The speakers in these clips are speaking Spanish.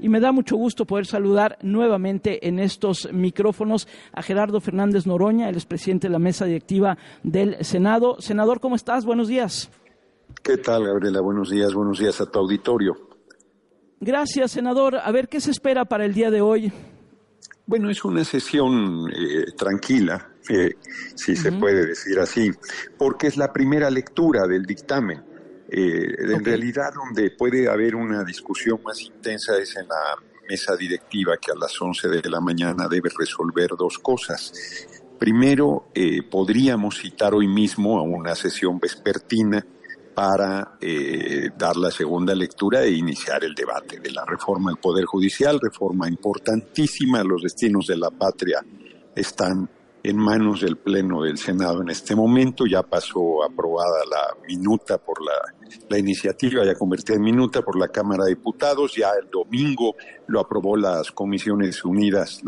y me da mucho gusto poder saludar nuevamente en estos micrófonos a Gerardo Fernández Noroña, el expresidente de la mesa directiva del Senado. Senador, ¿cómo estás? Buenos días. ¿Qué tal, Gabriela? Buenos días a tu auditorio. Gracias, senador. A ver, ¿qué se espera para el día de hoy? Bueno, es una sesión tranquila, si se puede decir así, porque es la primera lectura del dictamen. En realidad, donde puede haber una discusión más intensa es en la mesa directiva, que a las 11 de la mañana debe resolver dos cosas. Primero, podríamos citar hoy mismo a una sesión vespertina para dar la segunda lectura e iniciar el debate de la reforma del Poder Judicial, reforma importantísima. Los destinos de la patria están en manos del Pleno del Senado en este momento. Ya pasó aprobada la minuta por la iniciativa, ya convertida en minuta por la Cámara de Diputados. Ya el domingo lo aprobaron las Comisiones Unidas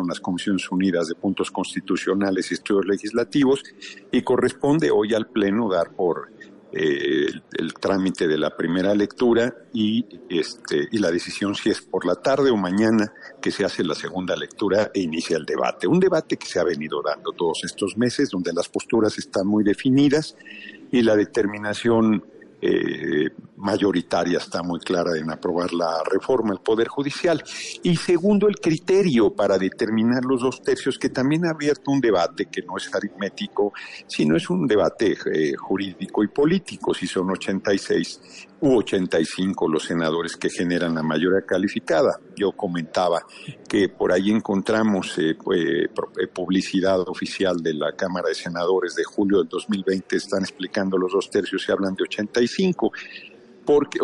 de Puntos Constitucionales y Estudios Legislativos, y corresponde hoy al Pleno dar por el trámite de la primera lectura y la decisión si es por la tarde o mañana que se hace la segunda lectura e inicia el debate. Un debate que se ha venido dando todos estos meses, donde las posturas están muy definidas y la determinación mayoritaria está muy clara en aprobar la reforma al Poder Judicial. Y segundo, el criterio para determinar los 2/3, que también ha abierto un debate que no es aritmético, sino es un debate jurídico y político, si son 86 u 85 los senadores que generan la mayoría calificada. Yo comentaba que por ahí encontramos publicidad oficial de la Cámara de Senadores de julio del 2020, están explicando los 2/3 y hablan de 85, porque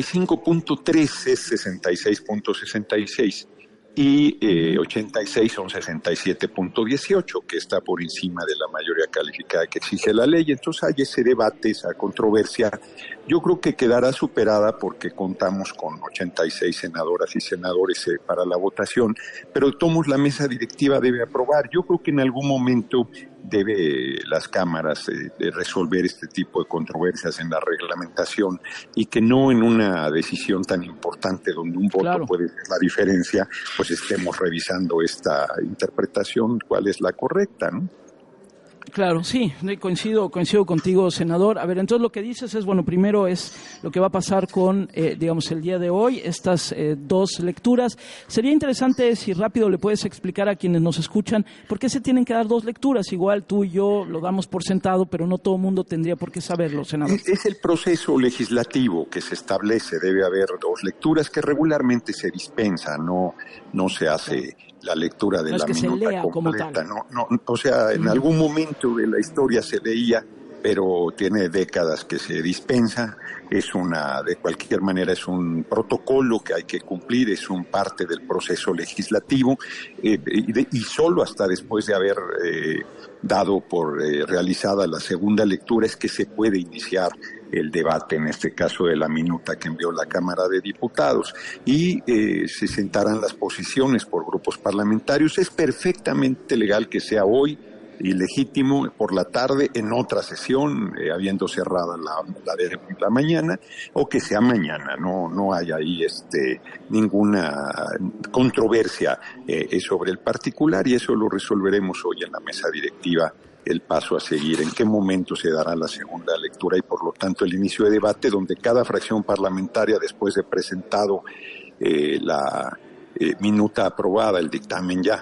85.3 es 66.66 y 86 son 67.18, que está por encima de la mayoría calificada que exige la ley. Entonces hay ese debate, esa controversia. Yo creo que quedará superada porque contamos con 86 senadoras y senadores para la votación, pero la mesa directiva debe aprobar. Yo creo que en algún momento debe las cámaras de resolver este tipo de controversias en la reglamentación, y que no en una decisión tan importante donde un voto puede ser la diferencia, pues estemos revisando esta interpretación, cuál es la correcta, ¿no? Claro, sí, coincido contigo, senador. A ver, entonces lo que dices es, bueno, primero es lo que va a pasar con, el día de hoy, estas dos lecturas. Sería interesante si rápido le puedes explicar a quienes nos escuchan por qué se tienen que dar dos lecturas. Igual tú y yo lo damos por sentado, pero no todo el mundo tendría por qué saberlo, senador. Es el proceso legislativo que se establece. Debe haber dos lecturas que regularmente se dispensa, no se hace la lectura de la minuta completa. En algún momento de la historia se veía, pero tiene décadas que se dispensa. De cualquier manera es un protocolo que hay que cumplir, es un parte del proceso legislativo, y solo hasta después de haber dado por realizada la segunda lectura es que se puede iniciar el debate, en este caso de la minuta que envió la Cámara de Diputados, y se sentarán las posiciones por grupos parlamentarios. Es perfectamente legal que sea hoy y legítimo por la tarde en otra sesión, habiendo cerrada la de la mañana, o que sea mañana. No hay ahí ninguna controversia sobre el particular, y eso lo resolveremos hoy en la mesa directiva, el paso a seguir, en qué momento se dará la segunda lectura y por lo tanto el inicio de debate, donde cada fracción parlamentaria, después de presentado la minuta aprobada, el dictamen ya,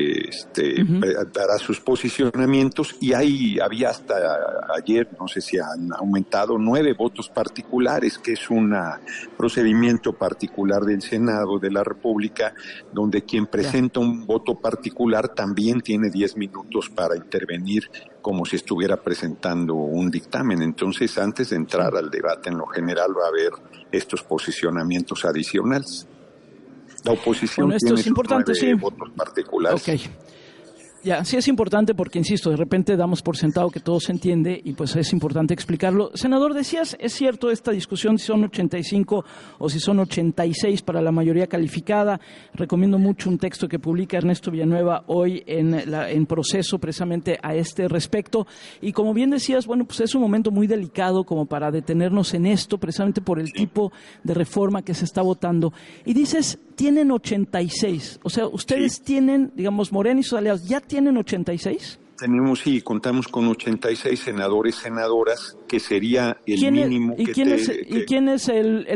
dará sus posicionamientos. Y había hasta ayer, no sé si han aumentado, 9 votos particulares, que es un procedimiento particular del Senado de la República, donde quien presenta un voto particular también tiene 10 minutos para intervenir como si estuviera presentando un dictamen. Entonces, antes de entrar al debate en lo general, va a haber estos posicionamientos adicionales. La oposición esto tiene es importante, sus 9 votos particulares. Okay. Ya, sí es importante porque, insisto, de repente damos por sentado que todo se entiende y pues es importante explicarlo. Senador, decías, es cierto esta discusión si son 85 o si son 86 para la mayoría calificada. Recomiendo mucho un texto que publica Ernesto Villanueva hoy en Proceso, precisamente a este respecto. Y como bien decías, bueno, pues es un momento muy delicado como para detenernos en esto, precisamente por el tipo de reforma que se está votando. Y dices, tienen 86. O sea, ustedes tienen, digamos, Morena y sus aliados, ¿ya tienen 86? Tenemos, sí, contamos con 86 senadores, senadoras, que sería el mínimo que ¿quién es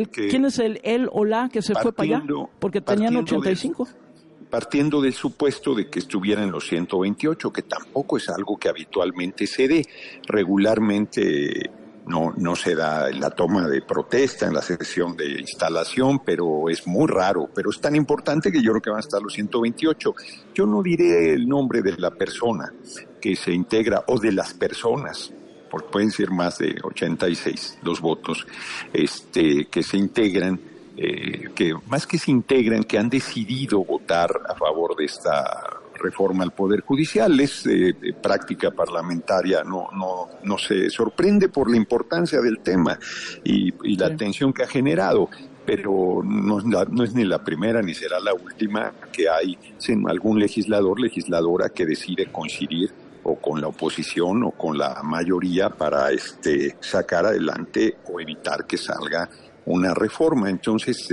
el o la que se fue para allá? Porque tenían 85. Partiendo del supuesto de que estuvieran los 128, que tampoco es algo que habitualmente se dé. Regularmente no se da la toma de protesta en la sesión de instalación, pero es muy raro. Pero es tan importante que yo creo que van a estar los 128. Yo no diré el nombre de la persona que se integra o de las personas, porque pueden ser más de 86 los votos que se integran, que más que se integran, que han decidido votar a favor de esta reforma al Poder Judicial. Es práctica parlamentaria, no se sorprende por la importancia del tema y la atención que ha generado, pero no es ni la primera ni será la última que hay algún legisladora que decide coincidir o con la oposición o con la mayoría para sacar adelante o evitar que salga una reforma. Entonces,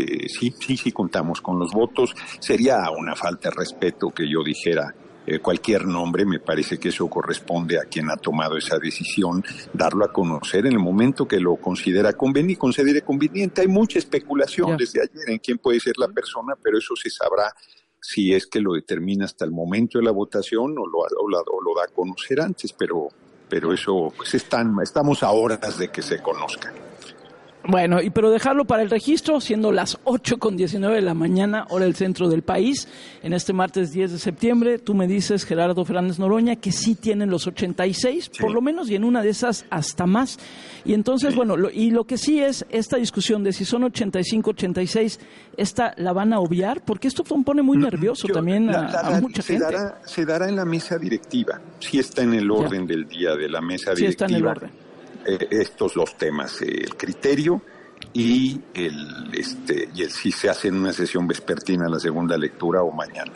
sí contamos con los votos. Sería una falta de respeto que yo dijera cualquier nombre. Me parece que eso corresponde a quien ha tomado esa decisión, darlo a conocer en el momento que lo considere conveniente. Hay mucha especulación desde ayer en quién puede ser la persona, pero eso se sabrá si es que lo determina hasta el momento de la votación o lo da a conocer antes, pero eso, pues estamos a horas de que se conozca. Bueno, pero dejarlo para el registro, siendo las 8:19 de la mañana, hora del centro del país, en este martes 10 de septiembre, tú me dices, Gerardo Fernández Noroña, que sí tienen los 86, por lo menos, y en una de esas hasta más. Y entonces, bueno, lo que sí es esta discusión de si son 85, 86, ¿esta la van a obviar? Porque esto pone muy nervioso también a mucha gente. Se dará en la mesa directiva, sí está en el orden del día de la mesa directiva. Sí está en el orden. Estos dos temas, el criterio y el si se hace en una sesión vespertina la segunda lectura o mañana.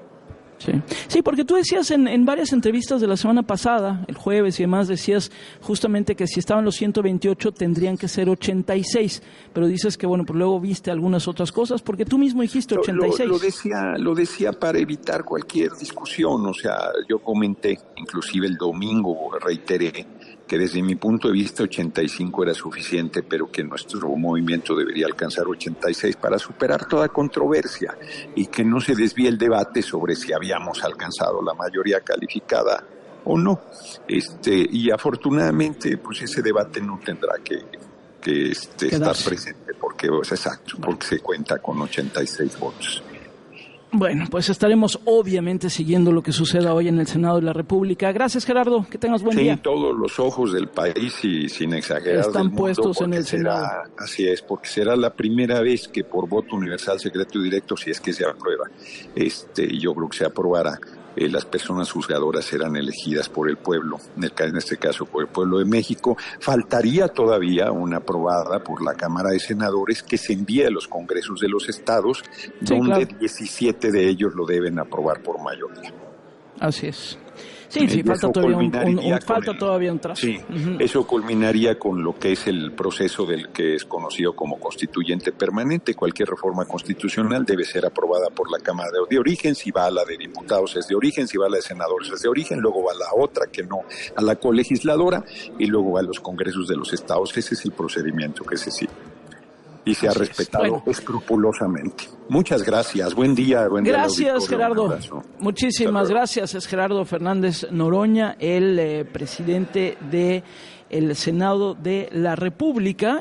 Sí, porque tú decías en varias entrevistas de la semana pasada, el jueves y demás, decías justamente que si estaban los 128 tendrían que ser 86, pero dices que bueno, pues luego viste algunas otras cosas, porque tú mismo dijiste 86. Lo decía para evitar cualquier discusión. O sea, yo comenté, inclusive el domingo reiteré, que desde mi punto de vista 85 era suficiente, pero que nuestro movimiento debería alcanzar 86 para superar toda controversia y que no se desvíe el debate sobre si habíamos alcanzado la mayoría calificada o no. Y afortunadamente, pues ese debate no tendrá que estar presente porque se cuenta con 86 votos. Bueno, pues estaremos obviamente siguiendo lo que suceda hoy en el Senado de la República. Gracias, Gerardo, que tengas buen día. Sí, todos los ojos del país y sin exagerar están puestos en el Senado. Así es, porque será la primera vez que por voto universal, secreto y directo, si es que se aprueba, yo creo que se aprobará, las personas juzgadoras serán elegidas por el pueblo, en este caso por el pueblo de México. Faltaría todavía una aprobada por la Cámara de Senadores que se envíe a los congresos de los estados, donde 17 de ellos lo deben aprobar por mayoría. Así es. Sí, falta todavía un trazo. Sí, eso culminaría con lo que es el proceso del que es conocido como constituyente permanente. Cualquier reforma constitucional debe ser aprobada por la Cámara de origen. Si va a la de diputados es de origen, si va a la de senadores es de origen, luego va a la otra que no, a la colegisladora, y luego va a los congresos de los estados. Ese es el procedimiento que se sigue y se ha respetado escrupulosamente. Muchas gracias. Buen día. Gracias, Gerardo. Muchísimas gracias. Es Gerardo Fernández Noroña, el presidente del Senado de la República.